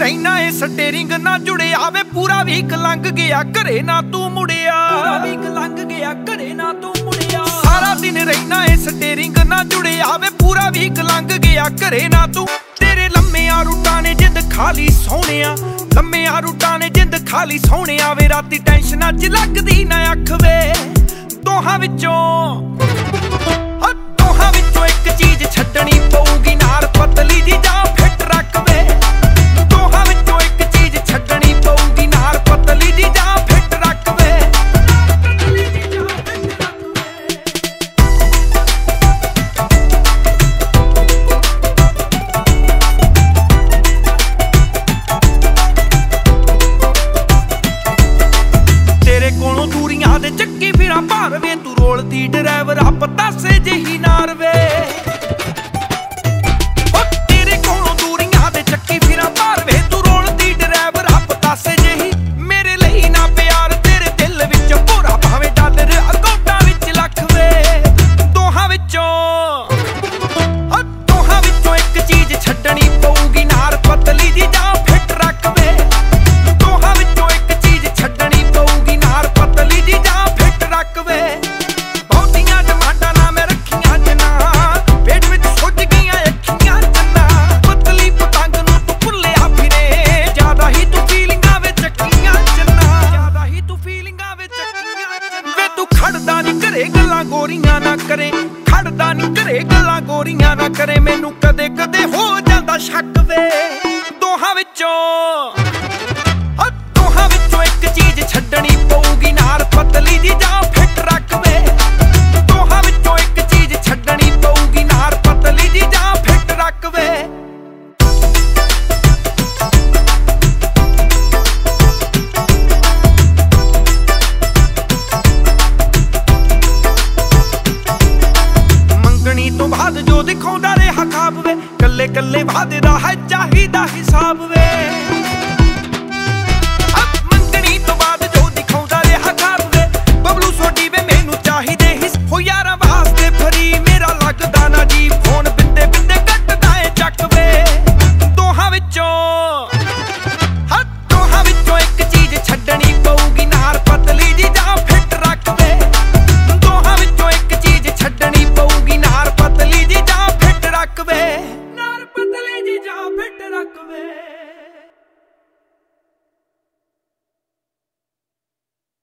ਰਹਿਣਾ ਏ ਸਟੇਰਿੰਗ ਨਾ ਜੁੜਿਆ ਵੇ ਪੂਰਾ ਵੀਕ ਲੰਘ ਗਿਆ ਘਰੇ ਨਾ ਤੂੰ ਮੁੜਿਆ। ਪੂਰਾ ਵੀਕ ਲੰਘ ਗਿਆ ਘਰੇ ਨਾ ਤੂੰ ਮੁੜਿਆ। ਸਾਰਾ ਦਿਨ ਰਹਿਣਾ ਏ ਸਟੇਰਿੰਗ ਨਾ ਜੁੜਿਆ ਵੇ ਪੂਰਾ ਵੀਕ ਲੰਘ ਗਿਆ ਘਰੇ ਨਾ ਤੂੰ। ਤੇਰੇ ਲੰਮਿਆਂ ਰੂਟਾਂ ਨੇ ਜਿੰਦ ਖਾਲੀ ਸੋਹਣਿਆ, ਲੰਮਿਆਂ ਰੂਟਾਂ ਨੇ ਜਿੰਦ ਖਾਲੀ ਸੋਹਣਿਆ ਵੇ। ਰਾਤੀ ਟੈਨਸ਼ਨਾਂ 'ਚ ਲੱਗਦੀ ਨਾ ਅੱਖ ਵੇ। ਦੋਹਾਂ ਵਿੱਚੋਂ ਇੱਕ ਚੀਜ਼ ਛੱਡਣੀ ਪਊਗੀ ਨਾਰ ਪਤਲੀ ਜੀ ਜਾਂ ਫਿੱਟ ਰੱਖ ਵੇ। ਦੋਹਾਂ ਵਿੱਚੋਂ ਇੱਕ ਚੀਜ਼ ਛੱਡਣੀ ਪਊਗੀ ਨਾਰ ਪਤਲੀ ਜੀ ਜਾਂ ਫਿੱਟ ਰੱਖ ਵੇ। ਤੇਰੇ ਕੋਲੋਂ ਦੂਰੀਆਂ ਦੇ ਚੱਕੀ ਫਿਰਾਂ ਭਾਰ ਵੇ ਤੂੰ ਰੋਲਦੀ ਡਰਾਈਵਰ ਆ ਪਤਾਸੇ ਜਿਹੀ ਨਾਰ ਵੇ। ਤੇਰੇ ਕੋਲੋਂ ਦੂਰੀਆਂ ਦੇ ਚੱਕੀ ਫਿਰਾਂ ਭਾਰ ਵੇ ਤੂੰ ਰੋਲਦੀ ਡਰਾਈਵਰ ਆ ਪਤਾਸੇ ਜਿਹੀ। ਮੇਰੇ ਲਈ ਨਾ ਪਿਆਰ ਤੇਰੇ ਦਿਲ ਵਿੱਚ ਭੋਰਾ ਭਾਵੇਂ ਡਾਲਰ ਅਕਾਊਂਟਾਂ ਵਿੱਚ ਲੱਖ ਵੇ। ਦੋਹਾਂ ਵਿੱਚੋਂ ਇੱਕ ਚੀਜ਼ ਛੱਡਣੀ ਪਊਗੀ ਨਾਰ ਪਤਲੀ ਜੀ ਜਾਂ ਫਿੱਟ ਰੱਖ ਵੇ। ਦੋਹਾਂ ਵਿੱਚੋਂ ਇੱਕ ਚੀਜ਼ ਛੱਡਣੀ ਪਊਗੀ ਨਾਰ ਪਤਲੀ ਜੀ ਜਾਂ ਫਿੱਟ ਰੱਖ ਵੇ। ਬਹੁਤੀਆਂ ਡਿਮਾਂਡਾਂ ਨਾ ਮੈਂ ਰੱਖੀਆਂ ਜਨਾ, ਪੇਟ ਵਿੱਚ ਸੁੱਜ ਗਈਆਂ ਅੱਖੀਆਂ ਜਨਾ। ਪਤਲੀ ਪਤੰਗ ਨੂੰ ਤੂੰ ਭੁੱਲਿਆ ਫਿਰੇ, ਜ਼ਿਆਦਾ ਹੀ ਤੂੰ ਫੀਲਿੰਗਾਂ ਵਿੱਚ ਚੱਕੀਆਂ ਜਨਾ। ਜ਼ਿਆਦਾ ਹੀ ਤੂੰ ਫੀਲਿੰਗਾਂ ਵਿੱਚ ਚੱਕੀਆਂ ਜਨਾ। ਵੇ ਤੂੰ ਖੜਦਾ ਨੀ ਘਰੇ ਗੱਲਾਂ ਗੋਰੀਆਂ ਨਾ ਕਰੇ, ਖੜਦਾ ਨੀ ਘਰੇ ਗੱਲਾਂ ਗੋਰੀਆਂ ਨਾ ਕਰੇ। ਮੈਨੂੰ ਕਦੇ ਕਦੇ ਹੋ ਜਾਂਦਾ ਸ਼ੱਕ ਵੇ। ਦੋਹਾਂ ਵਿੱਚੋਂ